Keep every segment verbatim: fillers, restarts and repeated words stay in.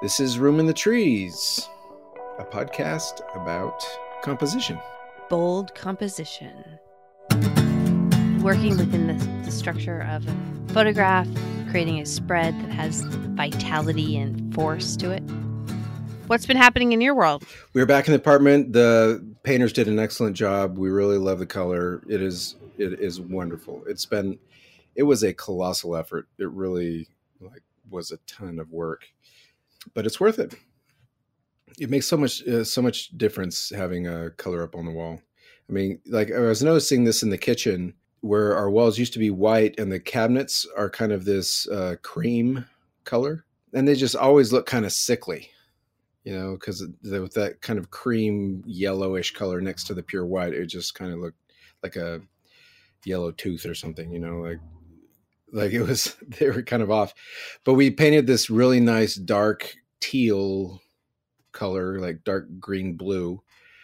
This is Room in the Trees, a podcast about composition. Bold composition. Working within the, the structure of a photograph, creating a spread that has vitality and force to it. What's been happening in your world? We're back in the apartment. The painters did an excellent job. We really love the color. It is it is wonderful. It's been it was a colossal effort. It really like was a ton of work, but it's worth it. It makes so much uh, so much difference having a color up on the wall. I mean, like I was noticing this in the kitchen where our walls used to be white and the cabinets are kind of this uh, cream color, and they just always look kind of sickly. You know, because with that kind of cream yellowish color next to the pure white, it just kind of looked like a yellow tooth or something, you know, like like it was, they were kind of off. But we painted this really nice dark teal color, like dark green blue.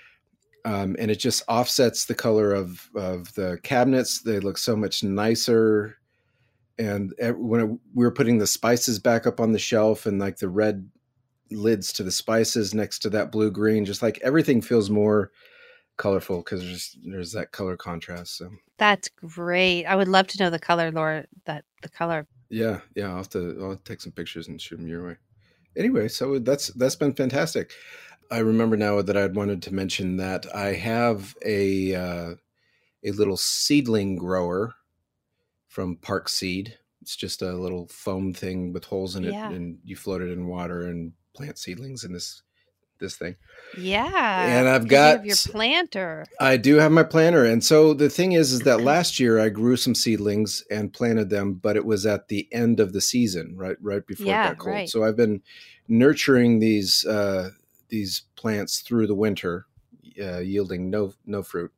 Um, and it just offsets the color of, of the cabinets. They look so much nicer. And when it, we were putting the spices back up on the shelf and like the red lids to the spices next to that blue green, just like everything feels more colorful because there's there's that color contrast. So that's great. I would love to know the color, Laura. That the color. Yeah, yeah. I'll have to I'll take some pictures and shoot them your way. Anyway, so that's that's been fantastic. I remember now that I'd wanted to mention that I have a uh, a little seedling grower from Park Seed. It's just a little foam thing with holes in it, yeah. And you float it in water and plant seedlings in this this thing. Yeah. And I've got you have your planter. I do have my planter. And so the thing is, is that last year I grew some seedlings and planted them, but it was at the end of the season, right? Right before yeah, it got cold. Right. So I've been nurturing these uh, these plants through the winter, uh, yielding no no fruit.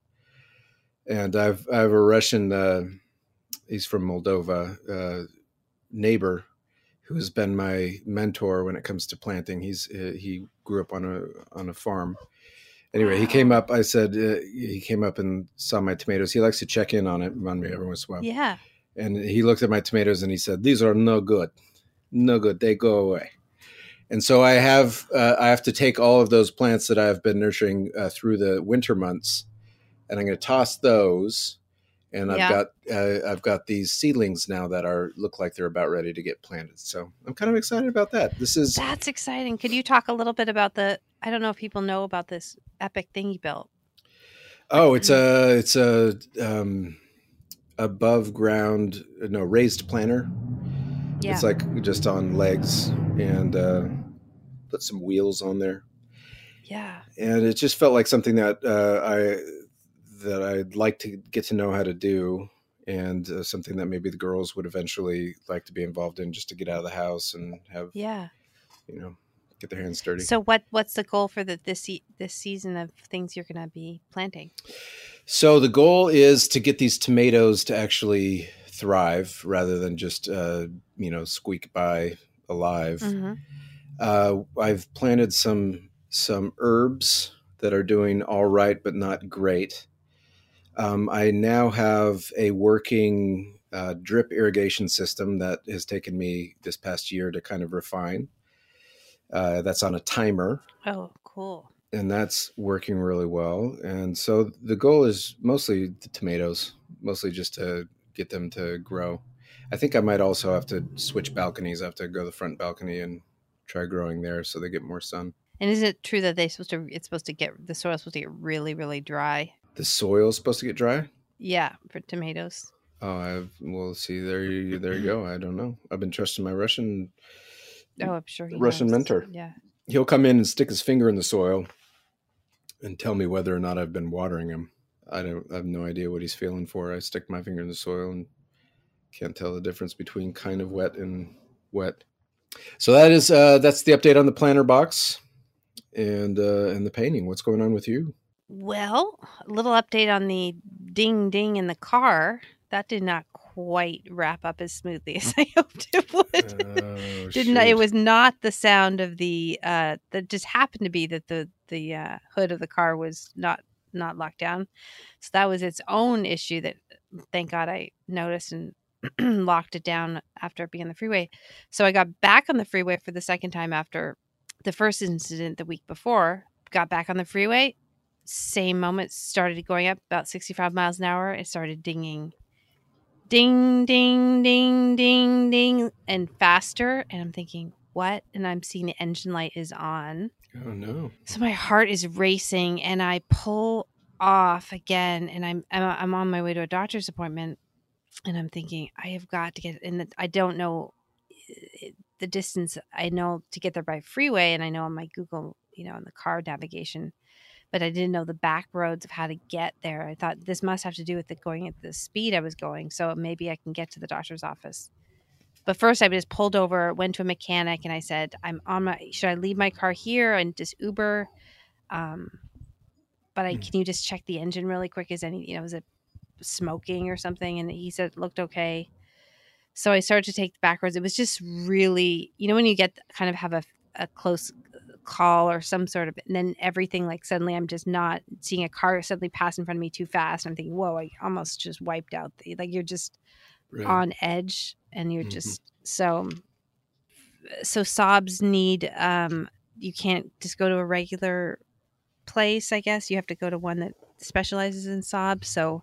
And I've I have a Russian, uh, he's from Moldova, uh, neighbor who has been my mentor when it comes to planting. He's uh, he grew up on a on a farm. Anyway, wow. He came up. I said uh, he came up and saw my tomatoes. He likes to check in on it, on me every once in a while. Yeah. And he looked at my tomatoes and he said, "These are no good, no good. They go away." And so I have uh, I have to take all of those plants that I've been nurturing uh, through the winter months, and I'm going to toss those. And I've yeah. got uh, I've got these seedlings now that are look like they're about ready to get planted. So I'm kind of excited about that. This is that's exciting. Could you talk a little bit about the? I don't know if people know about this epic thing you built. Oh, it's a it's a um, above ground no raised planter. Yeah. It's like just on legs and uh, put some wheels on there. Yeah. And it just felt like something that uh, I. that I'd like to get to know how to do, and uh, something that maybe the girls would eventually like to be involved in just to get out of the house and have, yeah, you know, get their hands dirty. So what, what's the goal for the, this, this season of things you're going to be planting? So the goal is to get these tomatoes to actually thrive rather than just, uh, you know, squeak by alive. Mm-hmm. Uh, I've planted some, some herbs that are doing all right, but not great. Um, I now have a working uh, drip irrigation system that has taken me this past year to kind of refine. Uh, that's on a timer. Oh, cool. And that's working really well. And so the goal is mostly the tomatoes, mostly just to get them to grow. I think I might also have to switch balconies. I have to go to the front balcony and try growing there so they get more sun. And is it true that they supposed to? It's supposed to get the soil's supposed to get really, really dry. The soil is supposed to get dry? Yeah, for tomatoes. Oh, I've well, see, there you there you go. I don't know. I've been trusting my Russian. Oh, I'm sure he Russian knows. mentor. Yeah, he'll come in and stick his finger in the soil and tell me whether or not I've been watering him. I don't. I have no idea what he's feeling for. I stick my finger in the soil and can't tell the difference between kind of wet and wet. So that is uh, that's the update on the planter box and uh, and the painting. What's going on with you? Well, a little update on the ding ding in the car. That did not quite wrap up as smoothly as I hoped it would. Oh, Didn't it was not the sound of the uh that just happened to be that the the uh, hood of the car was not not locked down. So that was its own issue that thank God I noticed and locked it down after being on the freeway. So I got back on the freeway for the second time after The first incident the week before, got back on the freeway, same moment, started going up about sixty-five miles an hour. It started dinging. Ding, ding, ding, ding, ding, and faster. And I'm thinking, what? And I'm seeing the engine light is on. Oh, no. So my heart is racing, and I pull off again, and I'm I'm on my way to a doctor's appointment, and I'm thinking, I have got to get in the, I don't know the distance. I know to get there by freeway, and I know on my Google, you know, on the car navigation, but I didn't know the back roads of how to get there. I thought this must have to do with it going at the speed I was going, so maybe I can get to the doctor's office. But first I just pulled over, went to a mechanic, and I said, I'm on my, should I leave my car here and just Uber? Um, but I, can you just check the engine really quick? Is any, you know, is it smoking or something? And he said it looked okay. So I started to take the back roads. It was just really, you know, when you get kind of have a, a close call or some sort of, and then everything, like suddenly I'm just not seeing a car suddenly pass in front of me too fast. I'm thinking, whoa, I almost just wiped out the, like you're just right on edge, and you're mm-hmm. just so, so S O Bs need, um, you can't just go to a regular place. I guess you have to go to one that specializes in S O Bs. So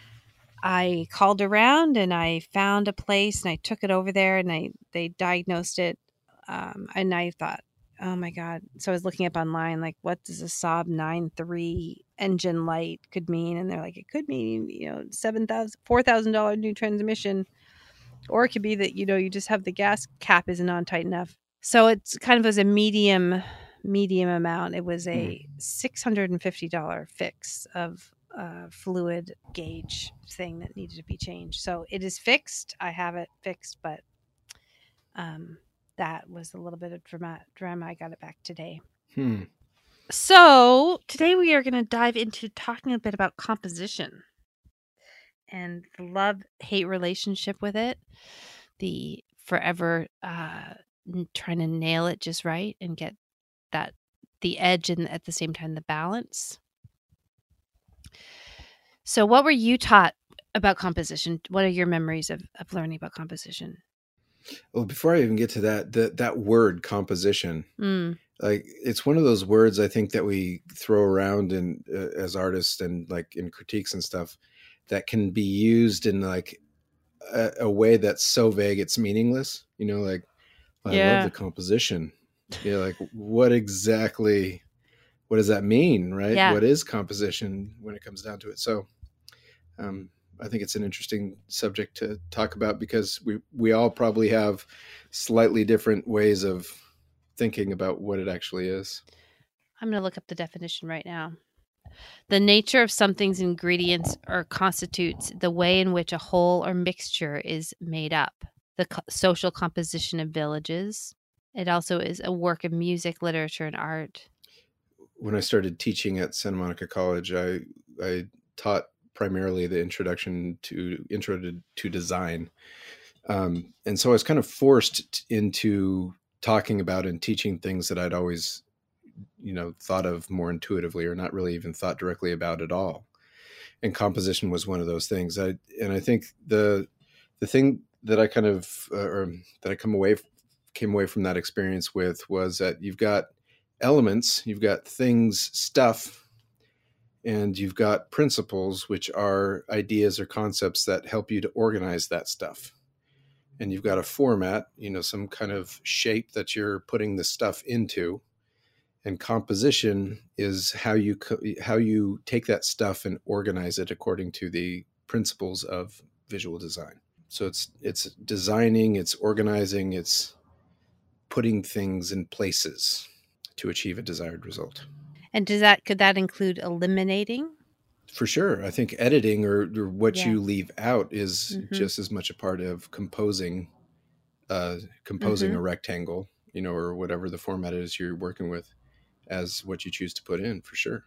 I called around and I found a place, and I took it over there, and I, they diagnosed it. Um, and I thought, oh my God. So I was looking up online, like, what does a S O B nine three engine light could mean? And they're like, it could mean, you know, seven thousand dollars, four thousand dollars new transmission, or it could be that, you know, you just have the gas cap isn't on tight enough. So it's kind of was a medium, medium amount. It was a six hundred fifty dollars fix of uh, fluid gauge thing that needed to be changed. So it is fixed. I have it fixed, but um, that was a little bit of drama. drama. I got it back today. Hmm. So today we are going to dive into talking a bit about composition and the love-hate relationship with it, the forever uh, trying to nail it just right and get that the edge and at the same time the balance. So what were you taught about composition? What are your memories of, of learning about composition? Well, before I even get to that, that, that word composition, mm. like it's one of those words I think that we throw around in uh, as artists and like in critiques and stuff that can be used in like a, a way that's so vague it's meaningless. You know, like I yeah. love the composition. You know, like what exactly, what does that mean, right? Yeah. What is composition when it comes down to it? So um, I think it's an interesting subject to talk about because we, we all probably have slightly different ways of thinking about what it actually is. I'm going to look up the definition right now. The nature of something's ingredients or constitutes the way in which a whole or mixture is made up. The co- social composition of villages. It also is a work of music, literature, and art. When I started teaching at Santa Monica College, I I taught primarily the introduction to intro to, to design. Um, and so I was kind of forced into talking about and teaching things that I'd always, you know, thought of more intuitively or not really even thought directly about at all. And composition was one of those things. I, and I think the, the thing that I kind of, uh, or that I come away, came away from that experience with was that you've got elements, you've got things, stuff, and you've got principles, which are ideas or concepts that help you to organize that stuff. And you've got a format, you know, some kind of shape that you're putting the stuff into. And composition is how you co- how you take that stuff and organize it according to the principles of visual design. So it's it's designing, it's organizing, it's putting things in places to achieve a desired result. And does that could that include eliminating? For sure. I think editing or, or what yeah. you leave out is mm-hmm. just as much a part of composing uh, composing mm-hmm. a rectangle, you know, or whatever the format is you're working with, as what you choose to put in, for sure.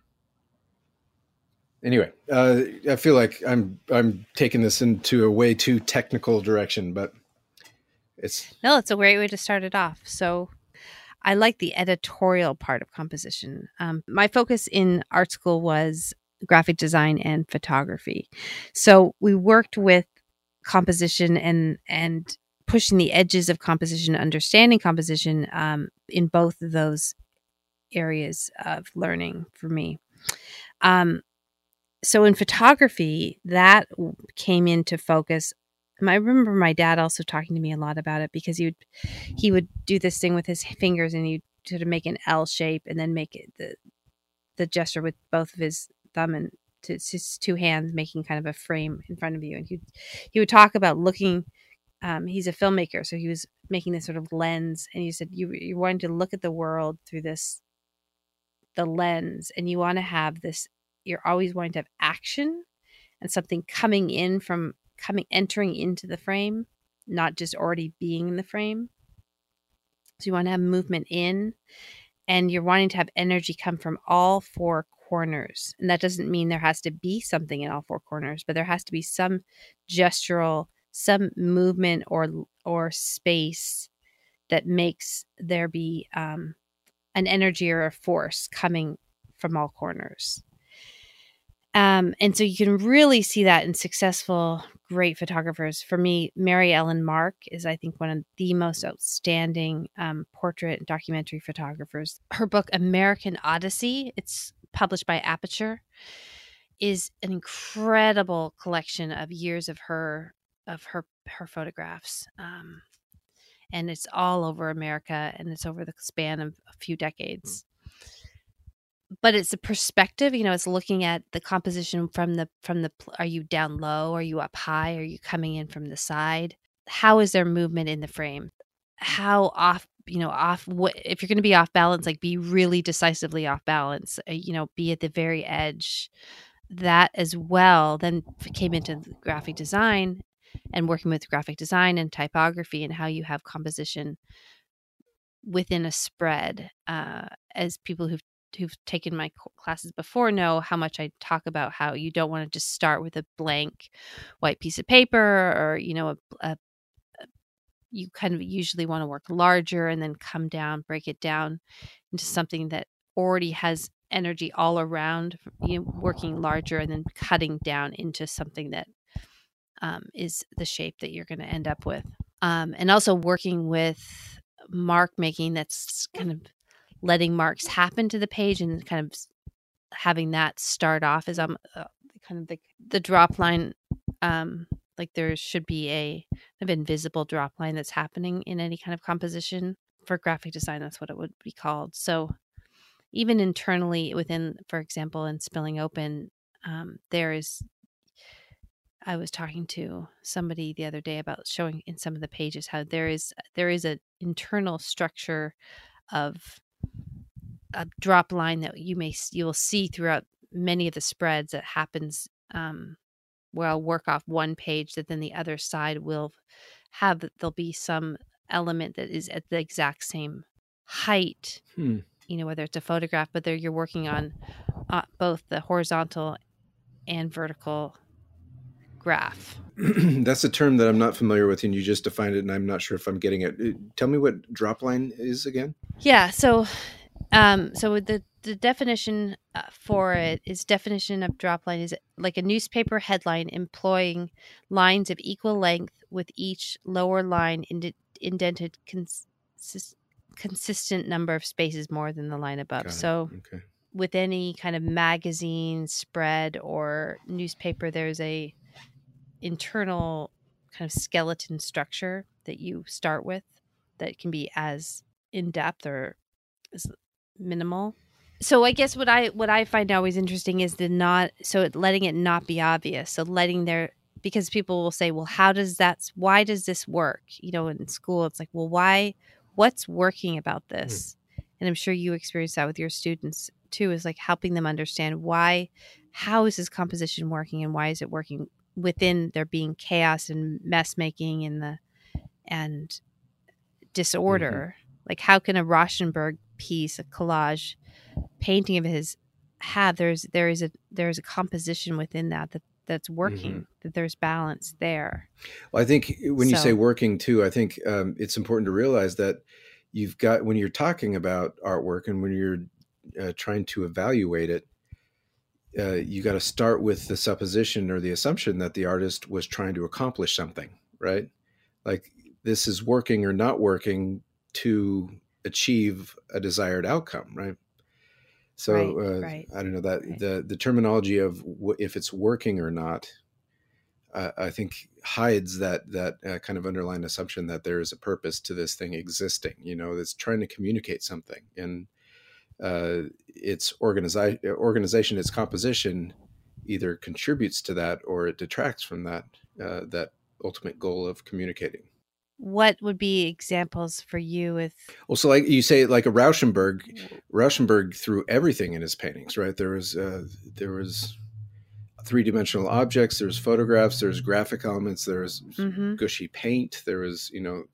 Anyway, uh, I feel like I'm I'm taking this into a way too technical direction, but it's no, it's a great way to start it off. So I like the editorial part of composition. Um, my focus in art school was graphic design and photography. So we worked with composition and and pushing the edges of composition, understanding composition um, in both of those areas of learning for me. Um, so in photography, that came into focus. I remember my dad also talking to me a lot about it, because he would he would do this thing with his fingers, and he'd sort of make an L shape and then make it the the gesture with both of his thumb and to, his two hands, making kind of a frame in front of you. And he he would talk about looking. Um, he's a filmmaker, so he was making this sort of lens, and he said you you're wanting to look at the world through this the lens, and you want to have this. You're always wanting to have action and something coming in from coming entering into the frame, not just already being in the frame. So you want to have movement in, and you're wanting to have energy come from all four corners. And that doesn't mean there has to be something in all four corners, but there has to be some gestural, some movement or or space that makes there be um, an energy or a force coming from all corners. Um, and so you can really see that in successful, great photographers. For me, Mary Ellen Mark is, I think, one of the most outstanding um, portrait and documentary photographers. Her book, American Odyssey, it's published by Aperture, is an incredible collection of years of her of her her photographs. Um, and it's all over America, and it's over the span of a few decades. But it's a perspective, you know, it's looking at the composition from the, from the, are you down low? Are you up high? Are you coming in from the side? How is there movement in the frame? How off, you know, off, what, if you're going to be off balance, like be really decisively off balance, uh, you know, be at the very edge. That as well then came into graphic design and working with graphic design and typography, and how you have composition within a spread. Uh, as people who've who've taken my classes before know how much I talk about how you don't want to just start with a blank white piece of paper, or, you know, a, a, a, you kind of usually want to work larger and then come down, break it down into something that already has energy all around, you know, working larger and then cutting down into something that um, is the shape that you're going to end up with. Um, and also working with mark making, that's kind of letting marks happen to the page and kind of having that start off as um uh, kind of the the drop line, um like there should be a kind of invisible drop line that's happening in any kind of composition. For graphic design, that's what it would be called. So even internally within, for example, in Spilling Open, um, there is. I was talking to somebody the other day about showing in some of the pages how there is there is an internal structure of a drop line that you may you will see throughout many of the spreads that happens um, where I'll work off one page that then the other side will have, there'll be some element that is at the exact same height, hmm. you know, whether it's a photograph, but there you're working on uh, both the horizontal and vertical graph. That's a term that I'm not familiar with, and you just defined it, and I'm not sure if I'm getting it. Tell me what drop line is again. Yeah, so um, so the the definition uh, for it is definition of drop line is like a newspaper headline employing lines of equal length with each lower line ind- indented cons- consistent number of spaces more than the line above. So okay. With any kind of magazine, spread, or newspaper, there's a internal kind of skeleton structure that you start with that can be as in depth or as minimal. So I guess what I what I find always interesting is the not so letting it not be obvious. So letting there, because people will say, well, how does that why does this work? You know, in school it's like, well, why what's working about this? Mm. And I'm sure you experience that with your students too, is like helping them understand why, how is this composition working and why is it working within there being chaos and mess making and the and disorder. Mm-hmm. Like how can a Rauschenberg piece, a collage painting of his have there's there is a there's a composition within that that that's working, mm-hmm. that there's balance there. Well, I think when so, you say working too, I think um, it's important to realize that you've got, when you're talking about artwork and when you're uh, trying to evaluate it, uh, you got to start with the supposition or the assumption that the artist was trying to accomplish something, right? Like this is working or not working to achieve a desired outcome, right? So right, uh, right, I don't know that right. the the terminology of w- if it's working or not, uh, I think hides that that uh, kind of underlying assumption that there is a purpose to this thing existing. You know, that's trying to communicate something, and uh, its organizi- organization, its composition, either contributes to that or it detracts from that uh, that ultimate goal of communicating. What would be examples for you with? Well, so like you say, like a Rauschenberg, Rauschenberg threw everything in his paintings, right? There was uh, there was three-dimensional objects, there's photographs, there's graphic elements, there's mm-hmm. gushy paint, there was, you know,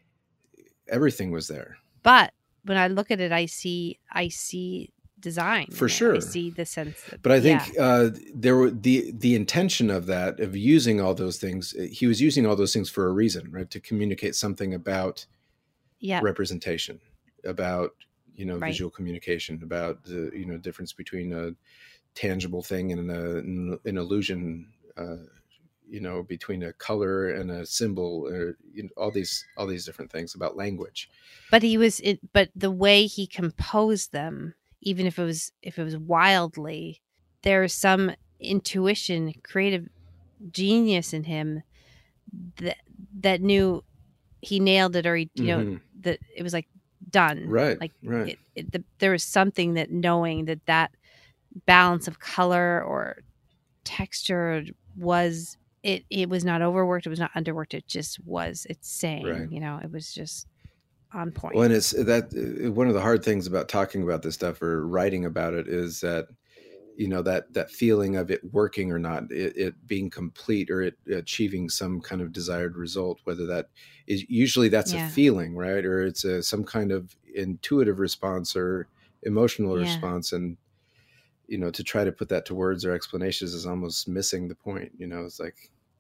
everything was there. But when I look at it, I see I see design for sure. I see the sense that, but I think yeah. uh, there were the the intention of that, of using all those things. He was using all those things for a reason, right? To communicate something about yeah. representation, about, you know, right. visual communication, about the, you know, difference between a tangible thing and an, an illusion, uh, you know, between a color and a symbol, or, you know, all these all these different things about language. But he was it. But the way he composed them, even if it was if it was wildly, there's some intuition, creative genius in him that that knew he nailed it, or he, you mm-hmm. know, that it was like done. Right. Like right. It, it, the, there was something that knowing that that balance of color or texture was it. It was not overworked. It was not underworked. It just was. It's saying, right. you know, it was just on point. Well, and it's that one of the hard things about talking about this stuff or writing about it is that, you know, that that feeling of it working or not, it, it being complete or it achieving some kind of desired result, whether that is usually that's yeah. a feeling, right? Or it's a, some kind of intuitive response or emotional yeah. response. And, you know, to try to put that to words or explanations is almost missing the point. You know, it's like,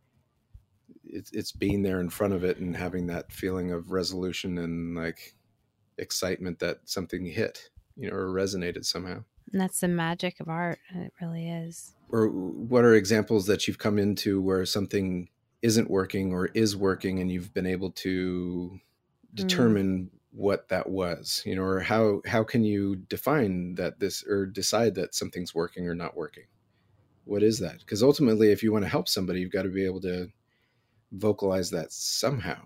it's it's being there in front of it and having that feeling of resolution and like excitement that something hit, you know, or resonated somehow. And that's the magic of art. And it really is. Or what are examples that you've come into where something isn't working or is working and you've been able to determine mm. what that was, you know, or how, how can you define that this or decide that something's working or not working? What is that? Because ultimately, if you want to help somebody, you've got to be able to vocalize that somehow,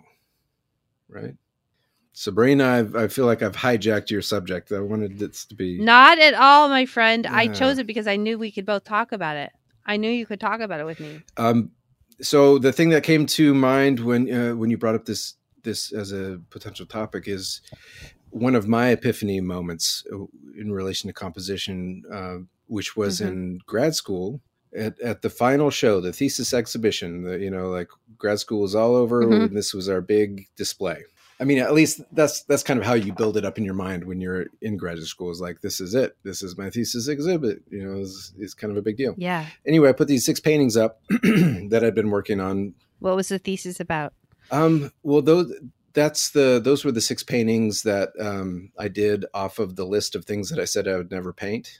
right? Sabrina, I've, I feel like I've hijacked your subject. I wanted this to be... Not at all, my friend. Yeah. I chose it because I knew we could both talk about it. I knew you could talk about it with me. Um, so the thing that came to mind when uh, when you brought up this this as a potential topic is one of my epiphany moments in relation to composition, uh, which was mm-hmm. in grad school. At, at the final show, the thesis exhibition, the, you know, like grad school is all over. Mm-hmm. And this was our big display. I mean, at least that's that's kind of how you build it up in your mind when you're in graduate school. Is like, this is it. This is my thesis exhibit. You know, it's, it's kind of a big deal. Yeah. Anyway, I put these six paintings up that I'd been working on. What was the thesis about? Um, well, those that's the those were the six paintings that um, I did off of the list of things that I said I would never paint.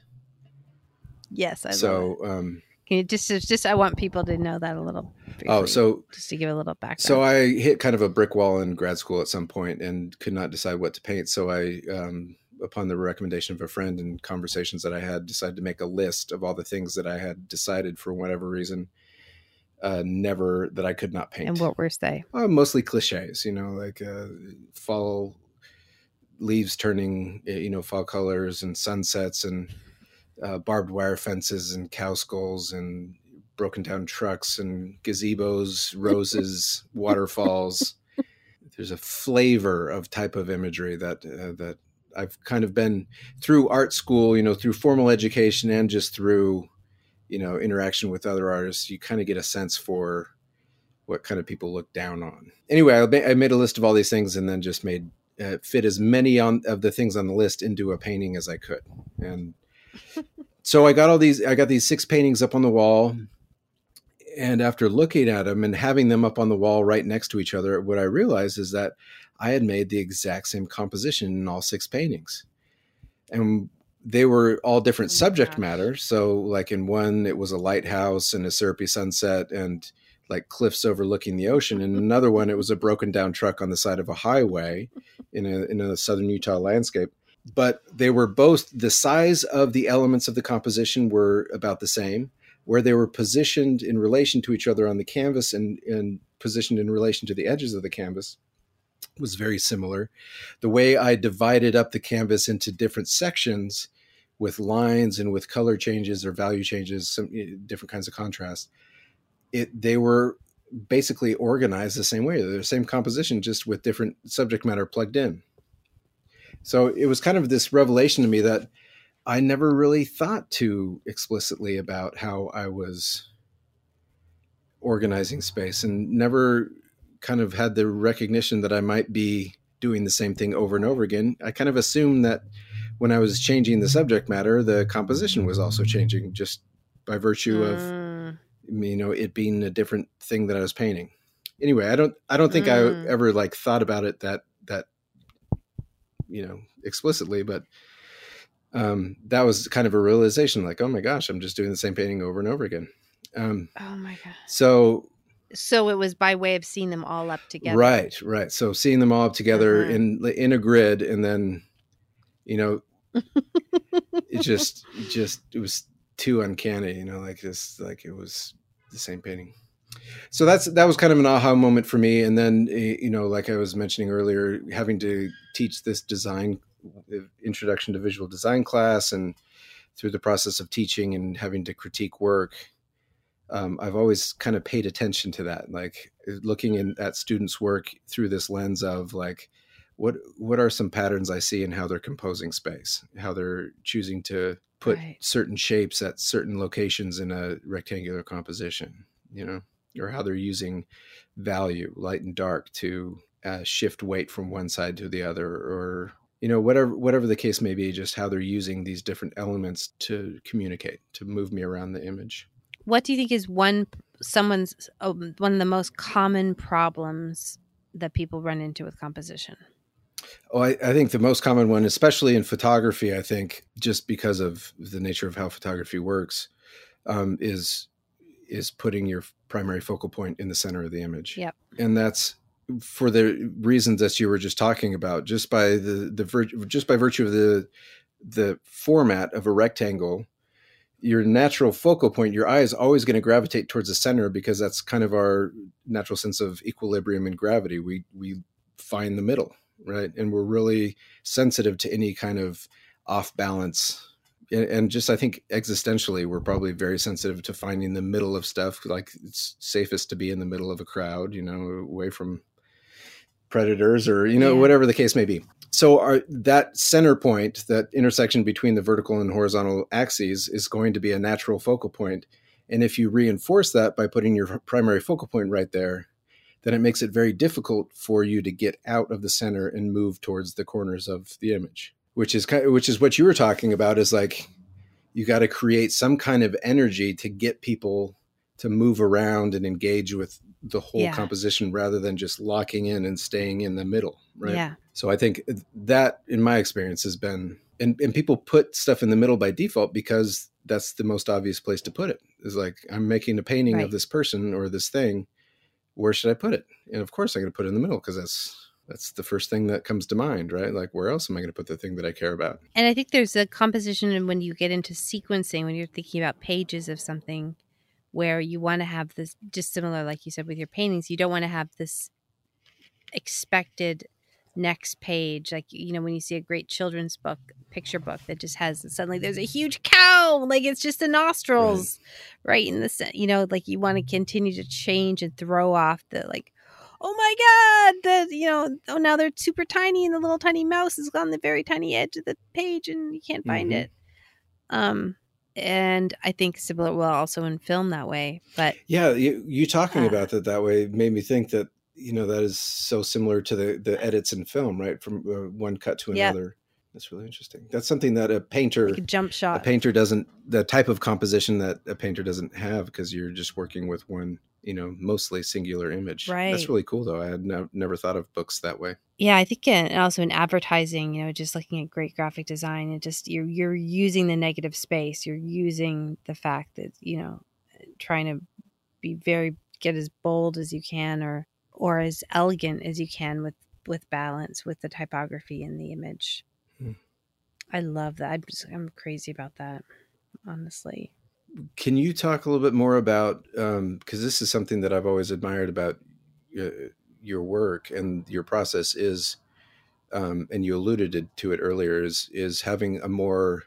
Yes, I so, love it. Um, Can you just, just, I want people to know that a little. Briefly, oh, so just to give a little background. So I hit kind of a brick wall in grad school at some point and could not decide what to paint. So I, um, upon the recommendation of a friend and conversations that I had, decided to make a list of all the things that I had decided for whatever reason, uh, never that I could not paint. And what were they? Uh, mostly cliches, you know, like uh, fall leaves turning, you know, fall colors and sunsets and uh, barbed wire fences and cow skulls and broken down trucks and gazebos, roses, waterfalls. There's a flavor of type of imagery that uh, that I've kind of been through art school, you know, through formal education and just through, you know, interaction with other artists. You kind of get a sense for what kind of people look down on. Anyway, I made a list of all these things and then just made uh, fit as many on of the things on the list into a painting as I could. And so I got all these, I got these six paintings up on the wall. And after looking at them and having them up on the wall right next to each other, what I realized is that I had made the exact same composition in all six paintings. And they were all different oh subject gosh. matter. So like in one, it was a lighthouse and a syrupy sunset and like cliffs overlooking the ocean. And another one, it was a broken down truck on the side of a highway in a, in a southern Utah landscape. But they were both, the size of the elements of the composition were about the same. Where they were positioned in relation to each other on the canvas and, and positioned in relation to the edges of the canvas was very similar. The way I divided up the canvas into different sections with lines and with color changes or value changes, some different kinds of contrast, it they were basically organized the same way. They're the same composition, just with different subject matter plugged in. So it was kind of this revelation to me that I never really thought too explicitly about how I was organizing space, and never kind of had the recognition that I might be doing the same thing over and over again. I kind of assumed that when I was changing the subject matter, the composition was also changing, just by virtue mm. of, you know, it being a different thing that I was painting. Anyway, I don't, I don't think mm. I ever like thought about it that, that, you know, explicitly, but Um, that was kind of a realization, like, oh my gosh, I'm just doing the same painting over and over again. Um, oh my God. So, so it was by way of seeing them all up together. Right. Right. So seeing them all up together uh-huh. in, in a grid, and then, you know, it just, just, it was too uncanny, you know, like this, like it was the same painting. So that's, that was kind of an aha moment for me. And then, you know, like I was mentioning earlier, having to teach this design introduction to visual design class, and through the process of teaching and having to critique work, um, I've always kind of paid attention to that, like looking in, at students' work through this lens of like, what what are some patterns I see in how they're composing space, how they're choosing to put right. certain shapes at certain locations in a rectangular composition, you know, or how they're using value, light and dark, to uh, shift weight from one side to the other, or you know, whatever, whatever the case may be, just how they're using these different elements to communicate, to move me around the image. What do you think is one, someone's, uh, one of the most common problems that people run into with composition? Oh, I, I think the most common one, especially in photography, I think just because of the nature of how photography works, um, is, is putting your primary focal point in the center of the image. Yep. And that's, for the reasons that you were just talking about, just by the, the vir- just by virtue of the, the format of a rectangle, your natural focal point, your eye is always going to gravitate towards the center, because that's kind of our natural sense of equilibrium and gravity. We, we find the middle, right? And we're really sensitive to any kind of off balance. And, and just, I think existentially, we're probably very sensitive to finding the middle of stuff. Like it's safest to be in the middle of a crowd, you know, away from predators, or, you know, yeah. whatever the case may be. So our, that center point, that intersection between the vertical and horizontal axes, is going to be a natural focal point. And if you reinforce that by putting your primary focal point right there, then it makes it very difficult for you to get out of the center and move towards the corners of the image, which is kind of, which is what you were talking about, is like, you got to create some kind of energy to get people to move around and engage with the whole yeah. composition, rather than just locking in and staying in the middle. Right. Yeah. So I think that, in my experience, has been, and, and people put stuff in the middle by default because that's the most obvious place to put it. Is like, I'm making a painting right. of this person or this thing. Where should I put it? And of course I'm going to put it in the middle, because that's, that's the first thing that comes to mind, right? Like, where else am I going to put the thing that I care about? And I think there's a composition, and when you get into sequencing, when you're thinking about pages of something, where you want to have this, just similar, like you said, with your paintings, you don't want to have this expected next page. Like, you know, when you see a great children's book, picture book that just has, suddenly there's a huge cow, like it's just the nostrils right, right in the, you know, like you want to continue to change and throw off the, like, oh my God, the, you know, oh, now they're super tiny and the little tiny mouse is on the very tiny edge of the page and you can't find mm-hmm. it. Um, And I think similar, well, also in film that way. But yeah, you, you talking uh, about that that way made me think that, you know, that is so similar to the, the edits in film, right? From uh, one cut to another. Yep. That's really interesting. That's something that a painter, like a jump shot, a painter doesn't, the type of composition that a painter doesn't have, because you're just working with one, you know, mostly singular image. Right. That's really cool, though. I had no, never thought of books that way. Yeah, I think, and also in advertising, you know, just looking at great graphic design, and just you're you're using the negative space. You're using the fact that, you know, trying to be very get as bold as you can, or or as elegant as you can with with balance, with the typography in the image. Hmm. I love that. I'm just, I'm crazy about that, honestly. Can you talk a little bit more about, um, because this is something that I've always admired about uh, your work and your process is, um, and you alluded to it earlier, is is having a more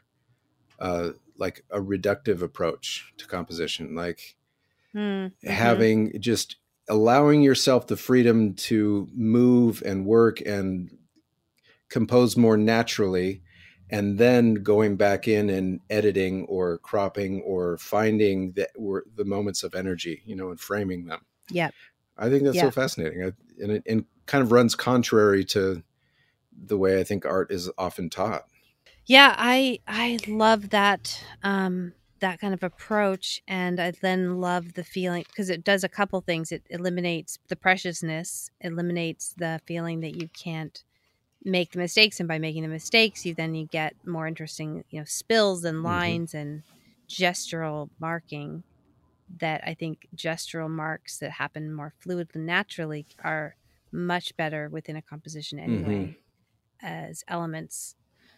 uh, like a reductive approach to composition, like mm-hmm. having just allowing yourself the freedom to move and work and compose more naturally, and then going back in and editing or cropping or finding the, or the moments of energy, you know, and framing them. Yeah. I think that's yep. so fascinating. I, and it and kind of runs contrary to the way I think art is often taught. Yeah, I I love that um, that kind of approach, and I then love the feeling, because it does a couple things. It eliminates the preciousness, eliminates the feeling that you can't make the mistakes, and by making the mistakes, you then you get more interesting, you know, spills and lines mm-hmm. and gestural marking. That I think gestural marks that happen more fluidly, naturally, are much better within a composition anyway, mm-hmm. as elements.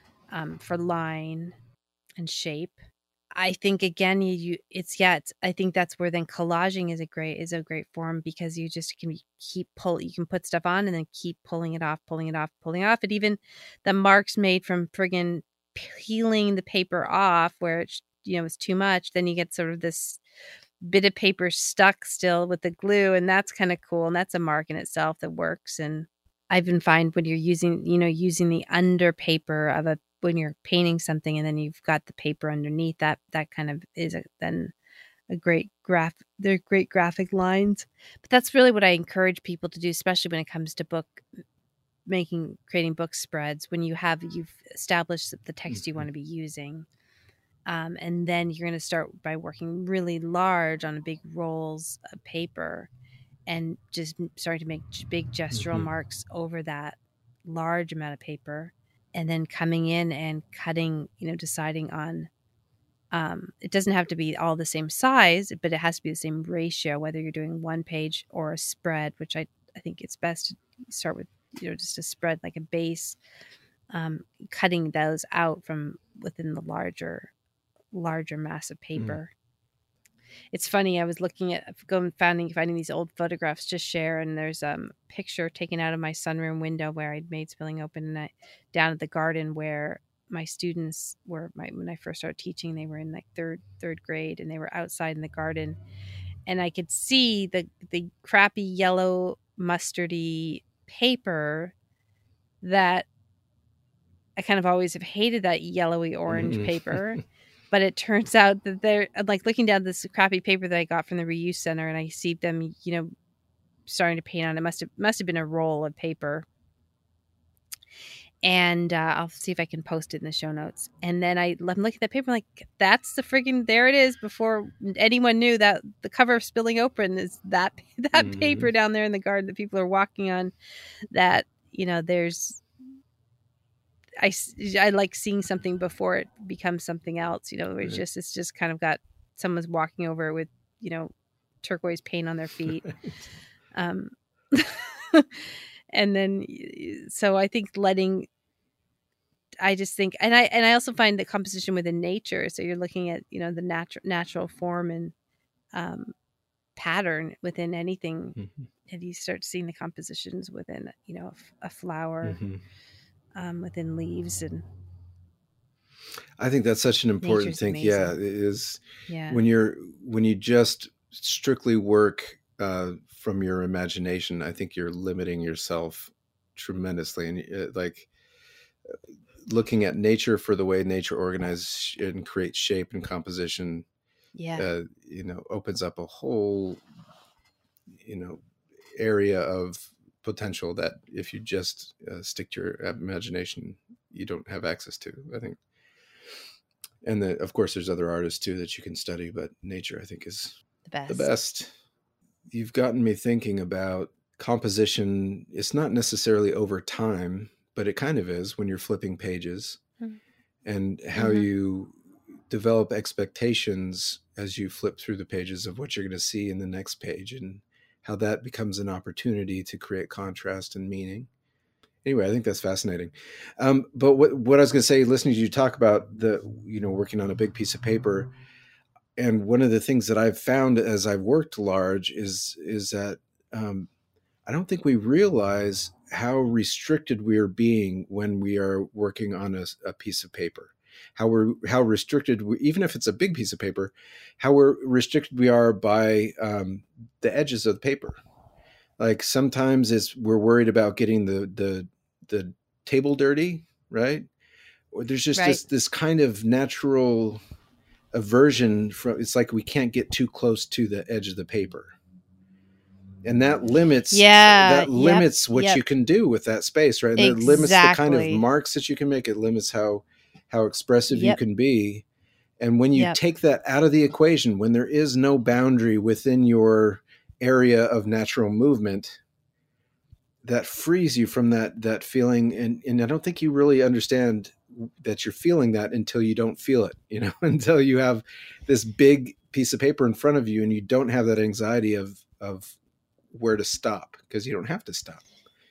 Um, for line and shape. I think again, you, you it's yeah, it's, I think that's where then collaging is a great is a great form, because you just can keep pull you can put stuff on and then keep pulling it off, pulling it off, pulling it off. And even the marks made from friggin' peeling the paper off, where it you know it's too much, then you get sort of this bit of paper stuck still with the glue, and that's kind of cool, and that's a mark in itself that works. And I even find when you're using you know using the under paper of a when you're painting something and then you've got the paper underneath, that that kind of is a, then a great graph. They're great graphic lines. But that's really what I encourage people to do, especially when it comes to book making, creating book spreads, when you have, you've established the text mm-hmm. you want to be using. Um, and then you're going to start by working really large on big rolls of paper and just starting to make big gestural mm-hmm. marks over that large amount of paper. And then coming in and cutting, you know, deciding on, um, it doesn't have to be all the same size, but it has to be the same ratio, whether you're doing one page or a spread, which I, I think it's best to start with, you know, just a spread like a base, um, cutting those out from within the larger, larger mass of paper. Mm. It's funny. I was looking at going finding finding these old photographs to share, and there's um, a picture taken out of my sunroom window where I'd made Spilling Open, and I, down at the garden where my students were. My, when I first started teaching, they were in like third third grade, and they were outside in the garden, and I could see the the crappy yellow mustardy paper that I kind of always have hated, that yellowy orange mm. paper. But it turns out that they're like looking down this crappy paper that I got from the reuse center, and I see them, you know, starting to paint on it. Must have must have been a roll of paper. And uh, I'll see if I can post it in the show notes. And then I, I'm looking at that paper, I'm like, that's the friggin', there it is. Before anyone knew that the cover of Spilling Open is that that mm-hmm. paper down there in the garden that people are walking on. That, you know, there's. I, I like seeing something before it becomes something else, you know, where it's just, it's just kind of got someone's walking over with, you know, turquoise paint on their feet. um, and then, so I think letting, I just think, and I, and I also find the composition within nature. So you're looking at, you know, the natural, natural form and, um, pattern within anything. Mm-hmm. And you start seeing the compositions within, you know, a, a flower. Mm-hmm. Um, within leaves. And I think that's such an important thing. Amazing. Yeah, it is. Yeah. When you're when you just strictly work uh, from your imagination, I think you're limiting yourself tremendously. And uh, like uh, looking at nature for the way nature organizes and creates shape and composition, yeah, uh, you know, opens up a whole, you know, area of potential that if you just uh, stick to your imagination, you don't have access to, I think. And the, of course, there's other artists too that you can study, but nature, I think, is the best. The best. You've gotten me thinking about composition. It's not necessarily over time, but it kind of is when you're flipping pages, mm-hmm. and how mm-hmm. you develop expectations as you flip through the pages of what you're going to see in the next page, and how that becomes an opportunity to create contrast and meaning. Anyway, I think that's fascinating. Um, but what, what I was going to say, listening to you talk about the, you know, working on a big piece of paper, and one of the things that I've found as I've worked large is, is that um, I don't think we realize how restricted we are being when we are working on a, a piece of paper. How we're how restricted, we, even if it's a big piece of paper, how we're restricted we are by um, the edges of the paper. Like sometimes it's we're worried about getting the the the table dirty, right? Or there's just right. this this kind of natural aversion from. It's like we can't get too close to the edge of the paper, and that limits. Yeah, that limits yep, what yep. you can do with that space, right? And exactly. it limits the kind of marks that you can make. It limits how how expressive yep. you can be. And when you yep. take that out of the equation, when there is no boundary within your area of natural movement, that frees you from that that feeling. And, and I don't think you really understand that you're feeling that until you don't feel it, you know, until you have this big piece of paper in front of you and you don't have that anxiety of of where to stop, because you don't have to stop.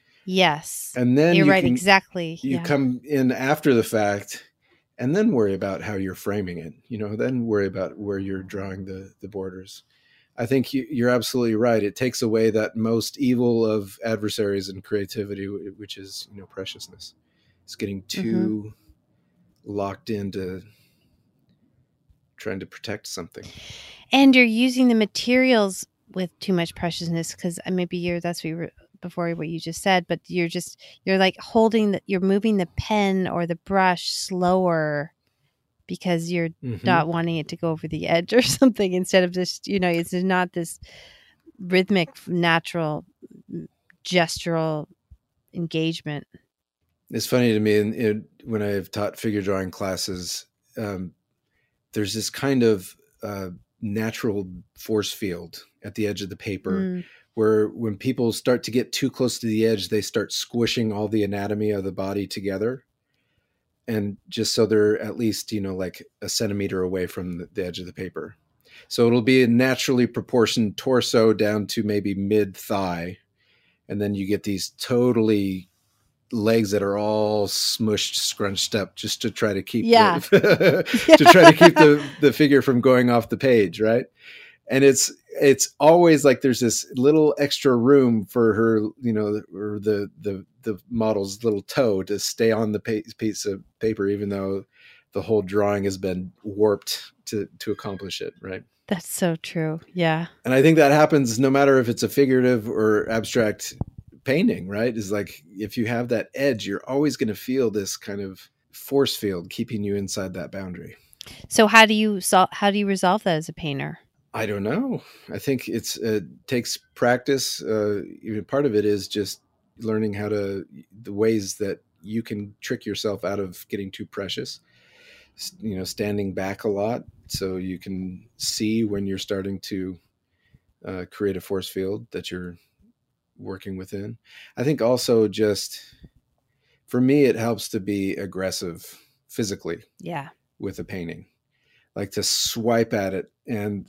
Yes. And then you're you right, can, exactly. You yeah. come in after the fact and then worry about how you're framing it, you know, then worry about where you're drawing the, the borders. I think you, you're absolutely right. It takes away that most evil of adversaries and creativity, which is, you know, preciousness. It's getting too mm-hmm. locked into trying to protect something. And you're using the materials with too much preciousness, because maybe you're, that's what you were, before what you just said, but you're just, you're like holding the, you're moving the pen or the brush slower because you're mm-hmm. not wanting it to go over the edge or something, instead of just, you know, it's not this rhythmic, natural, gestural engagement. It's funny to me, in, in, when I've taught figure drawing classes, um, there's this kind of uh, natural force field at the edge of the paper mm. where when people start to get too close to the edge, they start squishing all the anatomy of the body together. And just so they're at least, you know, like a centimeter away from the, the edge of the paper. So it'll be a naturally proportioned torso down to maybe mid thigh. And then you get these totally legs that are all smushed, scrunched up just to try to keep, yeah. the, to try to keep the, the figure from going off the page. Right. And it's, it's always like there's this little extra room for her, you know, or the, the, the model's little toe to stay on the piece of paper, even though the whole drawing has been warped to, to accomplish it. Right. That's so true. Yeah. And I think that happens no matter if it's a figurative or abstract painting, right? Is like, if you have that edge, you're always going to feel this kind of force field keeping you inside that boundary. So how do you sol- how do you resolve that as a painter? I don't know. I think it's it takes practice. Uh, even part of it is just learning how to, the ways that you can trick yourself out of getting too precious, you know, standing back a lot so you can see when you're starting to uh, create a force field that you're working within. I think also just for me, it helps to be aggressive physically. Yeah. With a painting, like to swipe at it. And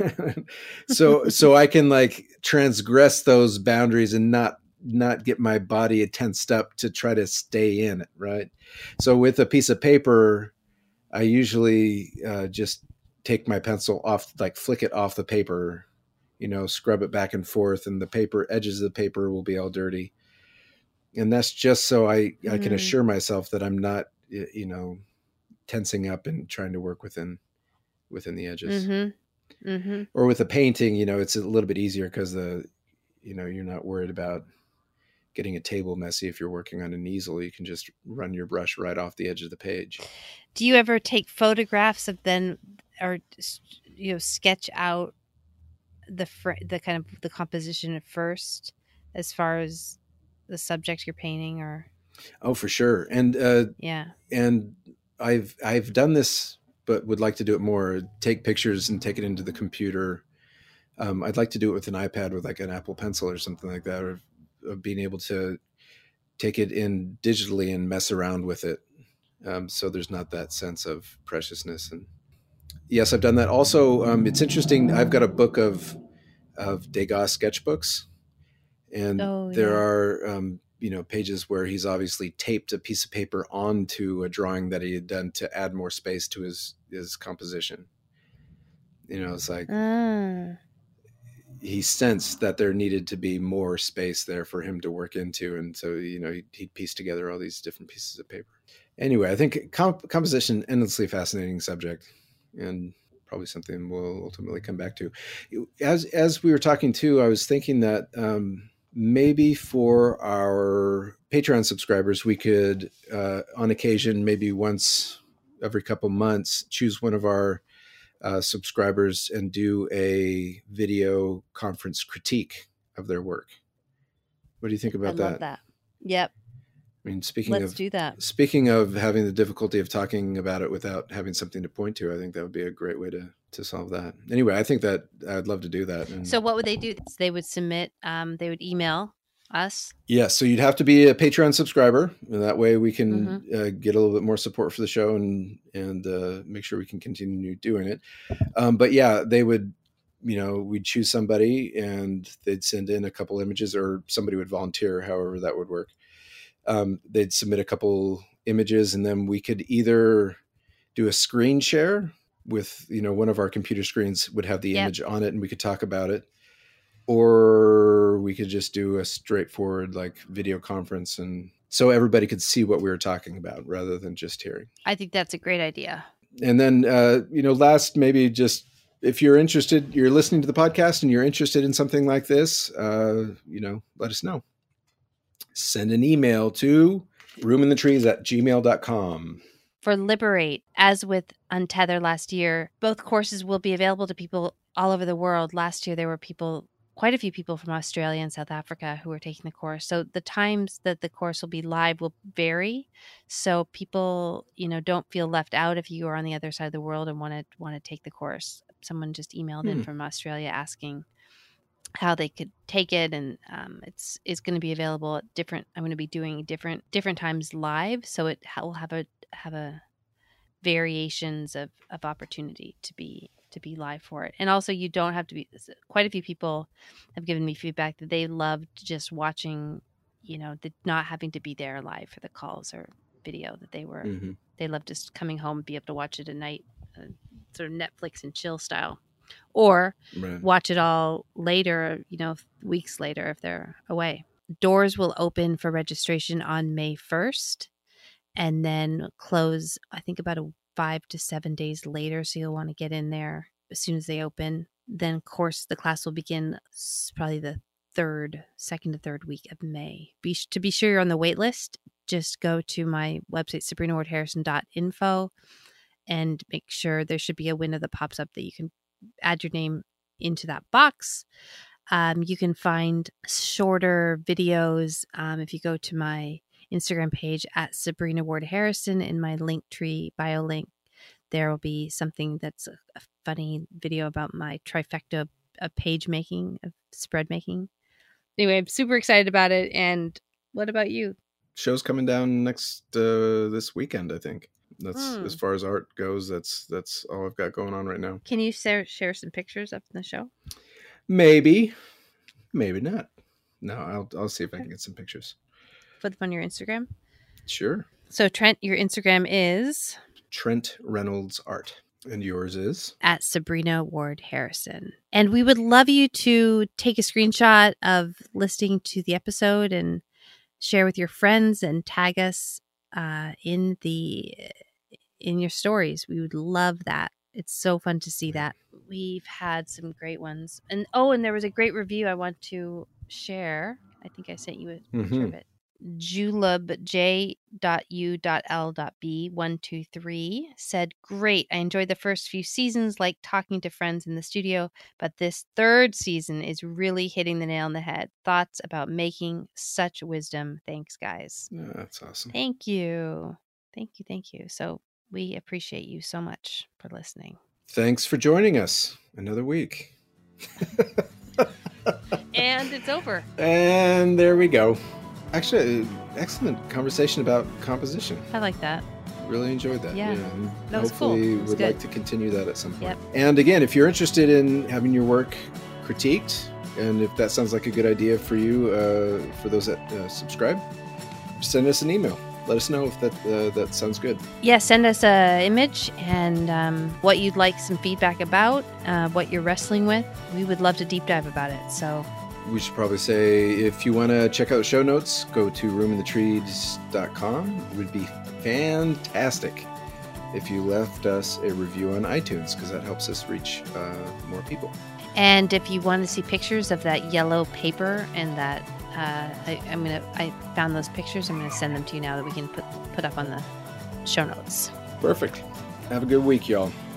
so, so I can like transgress those boundaries and not, not get my body tensed up to try to stay in it. Right. So with a piece of paper, I usually uh, just take my pencil off, like flick it off the paper, you know, scrub it back and forth, and the paper edges of the paper will be all dirty. And that's just so I, mm. I can assure myself that I'm not, you know, tensing up and trying to work within, within the edges. Mm-hmm. Mm-hmm. Or with a painting, you know, it's a little bit easier because the, you know, you're not worried about getting a table messy. If you're working on an easel, you can just run your brush right off the edge of the page. Do you ever take photographs of then, or, you know, sketch out the fr- the kind of the composition at first, as far as the subject you're painting? Or oh, for sure. And uh yeah and i've i've done this, but would like to do it more. Take pictures and take it into the computer. um I'd like to do it with an iPad, with like an Apple Pencil or something like that, or of being able to take it in digitally and mess around with it, um so there's not that sense of preciousness. And Yes, I've done that. Also, um, it's interesting. I've got a book of of Degas sketchbooks, and oh, there yeah. are um, you know pages where he's obviously taped a piece of paper onto a drawing that he had done to add more space to his his composition. You know, it's like Ah. he sensed that there needed to be more space there for him to work into, and so you know he he pieced together all these different pieces of paper. Anyway, I think comp- composition, endlessly fascinating subject, and probably something we'll ultimately come back to. As as we were talking too, I was thinking that um, maybe for our Patreon subscribers, we could, uh, on occasion, maybe once every couple months, choose one of our uh, subscribers and do a video conference critique of their work. What do you think about I that? I love that. Yep. I mean, speaking Let's of do that. Speaking of having the difficulty of talking about it without having something to point to, I think that would be a great way to to solve that. Anyway, I think that I'd love to do that. And so what would they do? They would submit, um, they would email us. Yeah, so you'd have to be a Patreon subscriber, and that way we can mm-hmm. uh, get a little bit more support for the show and and uh, make sure we can continue doing it. Um, but yeah, they would, you know, we'd choose somebody and they'd send in a couple images, or somebody would volunteer, however that would work. Um, they'd submit a couple images, and then we could either do a screen share with, you know, one of our computer screens would have the yep. image on it and we could talk about it, or we could just do a straightforward like video conference, and so everybody could see what we were talking about rather than just hearing. I think that's a great idea. And then, uh, you know, last, maybe just if you're interested, you're listening to the podcast and you're interested in something like this, uh, you know, let us know. Send an email to roominthetrees at gmail dot com. For Liberate, as with Untether last year, both courses will be available to people all over the world. Last year, there were people, quite a few people from Australia and South Africa who were taking the course. So the times that the course will be live will vary. So people, you know, don't feel left out if you are on the other side of the world and want to want to take the course. Someone just emailed hmm. in from Australia asking how they could take it, and um, it's it's going to be available at different. I'm going to be doing different different times live, so it will have a have a variations of, of opportunity to be to be live for it. And also, you don't have to be. Quite a few people have given me feedback that they loved just watching, you know, the, not having to be there live for the calls or video. That they were mm-hmm. they loved just coming home and be able to watch it at night, uh, sort of Netflix and chill style. Or right. watch it all later, you know, weeks later if they're away. Doors will open for registration on May first and then close, I think, about a five to seven days later. So you'll want to get in there as soon as they open. Then, of course, the class will begin probably the third, second to third week of May. Be, to be sure you're on the wait list, just go to my website, sabrina ward harrison dot info, and make sure there should be a window that pops up that you can add your name into that box. Um, you can find shorter videos um, if you go to my Instagram page at Sabrina Ward Harrison. In my Linktree bio link, there will be something that's a, a funny video about my trifecta of page making, of spread making. Anyway, I'm super excited about it. And what about you? Show's coming down next uh, this weekend, I think. That's mm. as far as art goes. That's that's all I've got going on right now. Can you share share some pictures up in the show? Maybe, maybe not. No, I'll I'll see if I can get some pictures. Put them on your Instagram. Sure. So Trent, your Instagram is Trent Reynolds Art, and yours is at Sabrina Ward Harrison. And we would love you to take a screenshot of listening to the episode and share with your friends and tag us uh, in the. in your stories. We would love that. It's so fun to see that. We've had some great ones. And oh, and there was a great review I want to share. I think I sent you a picture mm-hmm. of it. Julub J U L B one two three said, great. I enjoyed the first few seasons, like talking to friends in the studio, but this third season is really hitting the nail on the head. Thoughts about making such wisdom. Thanks, guys. Yeah, that's awesome. Thank you. Thank you. Thank you. So we appreciate you so much for listening. Thanks for joining us another week. And it's over. And there we go. Actually, excellent conversation about composition. I like that. really enjoyed that. Yeah, yeah. And that was hopefully cool. It was would good. like to continue that at some point. Yep. And again, if you're interested in having your work critiqued, and if that sounds like a good idea for you, uh, for those that uh, subscribe, send us an email. Let us know if that uh, that sounds good. Yeah, send us a image and um, what you'd like some feedback about, uh, what you're wrestling with. We would love to deep dive about it. So we should probably say, if you want to check out the show notes, go to room in the trees dot com. It would be fantastic if you left us a review on iTunes, because that helps us reach uh, more people. And if you want to see pictures of that yellow paper and that, uh, I, I'm gonna, I found those pictures. I'm gonna send them to you now that we can put put up on the show notes. Perfect. Have a good week, y'all.